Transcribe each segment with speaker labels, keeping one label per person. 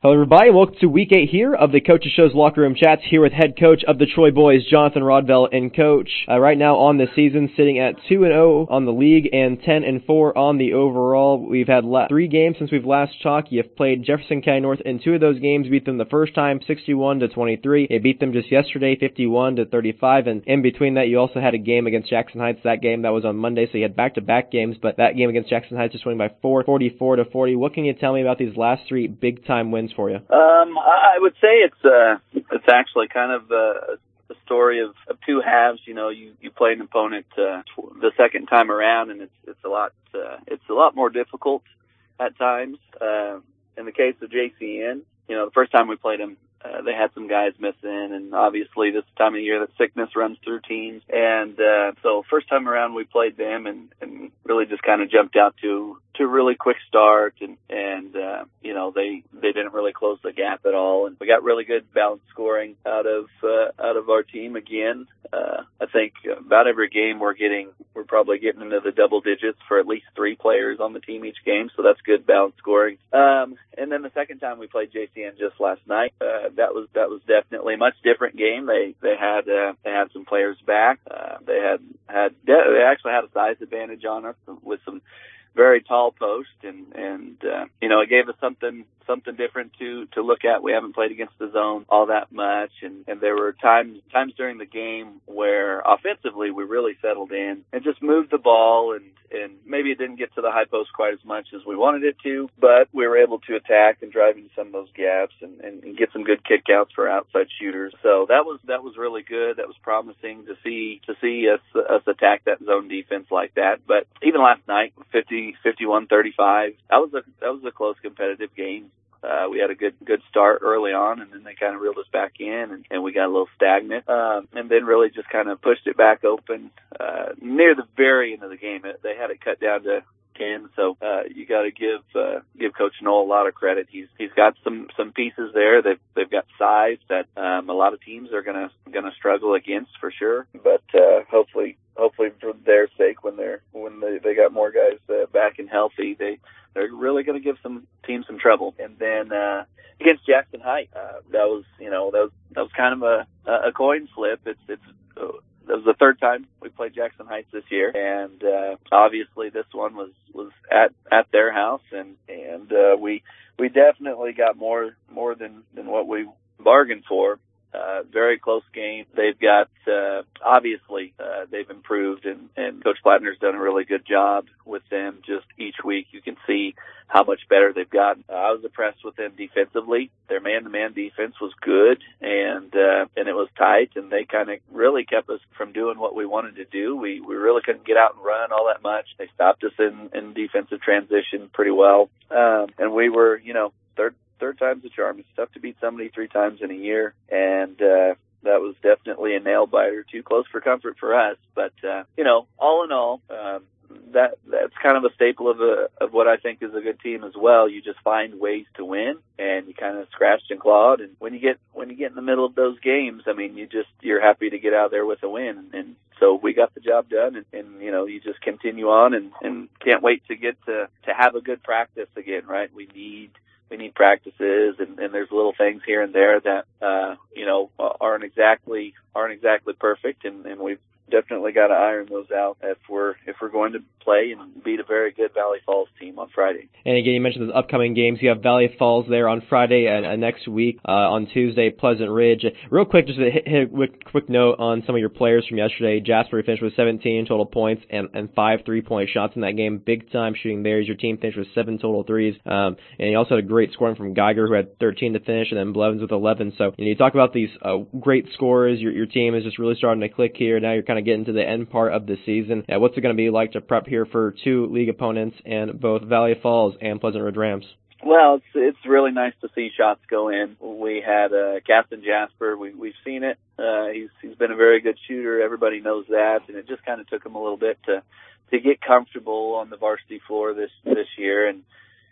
Speaker 1: Hello, everybody. Welcome to Week 8 here of the Coaches Show's Locker Room Chats here with head coach of the Troy Boys, Jonathan Rodvell, and coach right now on the season, sitting at 2-0 on the league and 10-4 on the overall. We've had 3 games since we've last talked. You've played Jefferson County North in 2 of those games, beat them the first time 61-23. You beat them just yesterday 51-35, and in between that you also had a game against Jackson Heights. That game that was on Monday, so you had back-to-back games, but that game against Jackson Heights just winning by 44-40. What can you tell me about these last 3 big-time wins for you?
Speaker 2: I would say it's actually kind of a story of 2 halves. You know, you play an opponent the second time around, and it's a lot more difficult at times. In the case of JCN, you know, the first time we played them, they had some guys missing, and obviously this time of year that sickness runs through teams. And so first time around we played them and really just kind of jumped out to a really quick start, and you know, they didn't really close the gap at all, and we got really good balanced scoring out of our team again. I think about every game we're probably getting into the double digits for at least 3 players on the team each game, so that's good balanced scoring. And then the second time we played JCN just last night, that was definitely a much different game. They had some players back. They actually had a size advantage on us with some very tall post, and you know, it gave us something different to look at. We haven't played against the zone all that much, and there were times during the game where offensively we really settled in and just moved the ball, and maybe it didn't get to the high post quite as much as we wanted it to, but we were able to attack and drive into some of those gaps and get some good kickouts for outside shooters. So that was really good. That was promising to see us attack that zone defense like that. But even last night, 51-35, that was a close competitive game. We had a good start early on, and then they kind of reeled us back in, and we got a little stagnant, and then really just kind of pushed it back open near the very end of the game. They had it cut down to 10, so you got to give Coach Knoll a lot of credit. He's got some pieces there. They've got size that a lot of teams are gonna struggle against for sure. But hopefully for their sake, when they got more guys back and healthy, they're really going to give some teams some trouble. And then against Jackson Heights, that was kind of a coin flip. That was the third time we played Jackson Heights this year, and obviously this one was at their house, and we definitely got more than what we bargained for. Very close game. They've got, obviously, they've improved, and Coach Plattner's done a really good job with them. Just each week you can see how much better they've gotten. I was impressed with them defensively. Their man-to-man defense was good, and it was tight, and they kind of really kept us from doing what we wanted to do. We really couldn't get out and run all that much. They stopped us in defensive transition pretty well. And we were, you know, third time's a charm. It's tough to beat somebody 3 times in a year, and that was definitely a nail biter. Too close for comfort for us, but you know, all in all, that's kind of a staple of what I think is a good team as well. You just find ways to win, and you kind of scratched and clawed. And when you get in the middle of those games, I mean, you're happy to get out there with a win, and so we got the job done, and you know, you just continue on, and can't wait to get to have a good practice again. Right? We need practices, and there's little things here and there that you know, aren't exactly perfect, and we've definitely got to iron those out if we're going to play and beat a very good Valley Falls team on Friday.
Speaker 1: And again, you mentioned those upcoming games. You have Valley Falls there on Friday and next week on Tuesday, Pleasant Ridge. Real quick, just to hit a quick note on some of your players from yesterday. Jasper finished with 17 total points and 5 3-point shots in that game. Big time shooting there. Your team finished with 7 total threes. And you also had a great scoring from Geiger, who had 13 to finish, and then Blevins with 11. So you talk about these great scorers. Your team is just really starting to click here. Now you're kind of getting to the end part of the season. What's it going to be like to prep here for 2 league opponents and both Valley Falls and Pleasant Ridge Rams?
Speaker 2: Well, it's really nice to see shots go in. We had Captain Jasper. We've seen it. He's been a very good shooter. Everybody knows that, and it just kind of took him a little bit to get comfortable on the varsity floor this year, and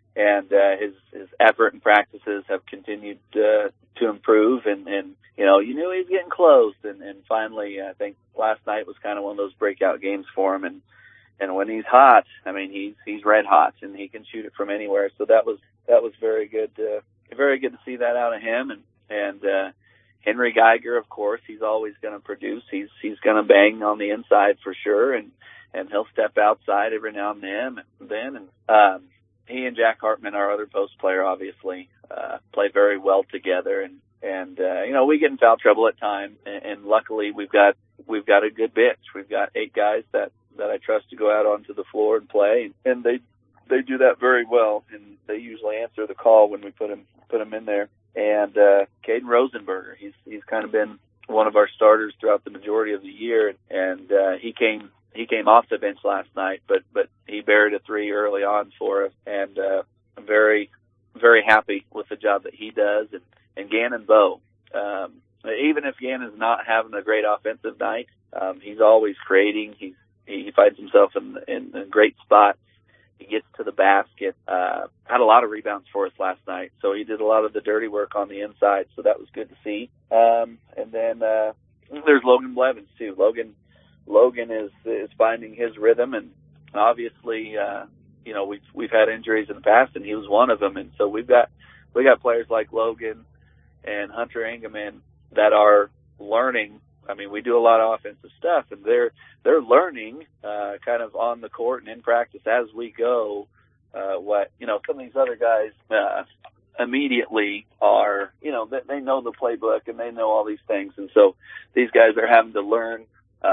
Speaker 2: his effort and practices have continued to improve, and you know, you knew he was getting close, and finally, I think last night was kind of one of those breakout games for him, and when he's hot, I mean, he's red hot, and he can shoot it from anywhere. So that was very good very good to see that out of him. And Henry Geiger, of course, he's always going to produce. He's going to bang on the inside for sure, and he'll step outside every now and then. And he and Jack Hartman, our other post player, obviously play very well together. And we get in foul trouble at times, and luckily we've got a good bench. We've got 8 guys that I trust to go out onto the floor and play, and they do that very well, and they usually answer the call when we put him in there. And Caden Rosenberger, he's kind of been one of our starters throughout the majority of the year, and he came off the bench last night, but he buried a 3 early on for us, and I'm very, very happy with the job that he does. And Gannon Bowe, even if Gannon's not having a great offensive night, he's always creating. He finds himself in great spots. He gets to the basket. Had a lot of rebounds for us last night, so he did a lot of the dirty work on the inside, so that was good to see. And then there's Logan Blevins too. Logan is finding his rhythm, and obviously, we've had injuries in the past, and he was one of them. And so we got players like Logan and Hunter Engelman that are learning. I mean, we do a lot of offensive stuff, and they're learning kind of on the court and in practice as we go. What some of these other guys immediately are, they know the playbook and they know all these things, and so these guys are having to learn,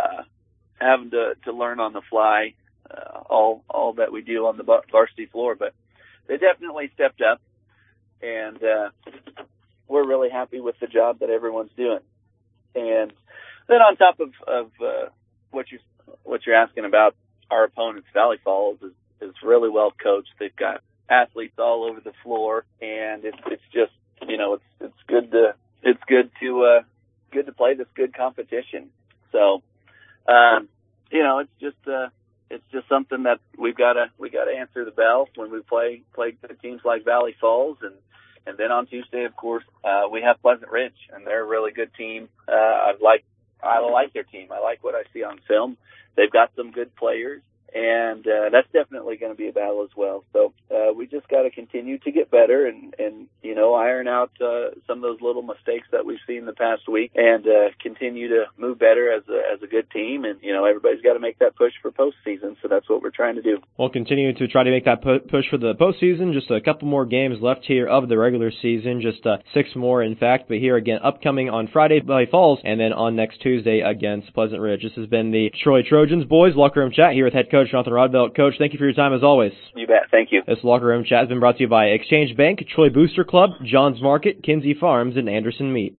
Speaker 2: to learn on the fly, all that we do on the varsity floor. But they definitely stepped up, and we're really happy with the job that everyone's doing. And then on top of what you're asking about, our opponents, Valley Falls is really well coached. They've got athletes all over the floor, and it's just it's good to play this good competition. So it's just something that we gotta answer the bell when we play good teams like Valley Falls. And then on Tuesday, of course, we have Pleasant Ridge, and they're a really good team. I like their team. I like what I see on film. They've got some good players, and that's definitely going to be a battle as well. So we just got to continue to get better and iron out some of those little mistakes that we've seen the past week, and continue to move better as a good team. And everybody's got to make that push for postseason, so that's what we're trying to do.
Speaker 1: We'll continue to try to make that push for the postseason. Just a couple more games left here of the regular season, just 6 more in fact. But here again, upcoming on Friday, Valley Falls, and then on next Tuesday against Pleasant Ridge. This has been the Troy Trojans boys locker room chat here with head coach Jonathan Rodbelt. Coach, thank you for your time as always.
Speaker 2: You bet. Thank you.
Speaker 1: This locker room chat has been brought to you by Exchange Bank, Troy Booster Club, John's Market, Kinsey Farms, and Anderson Meat.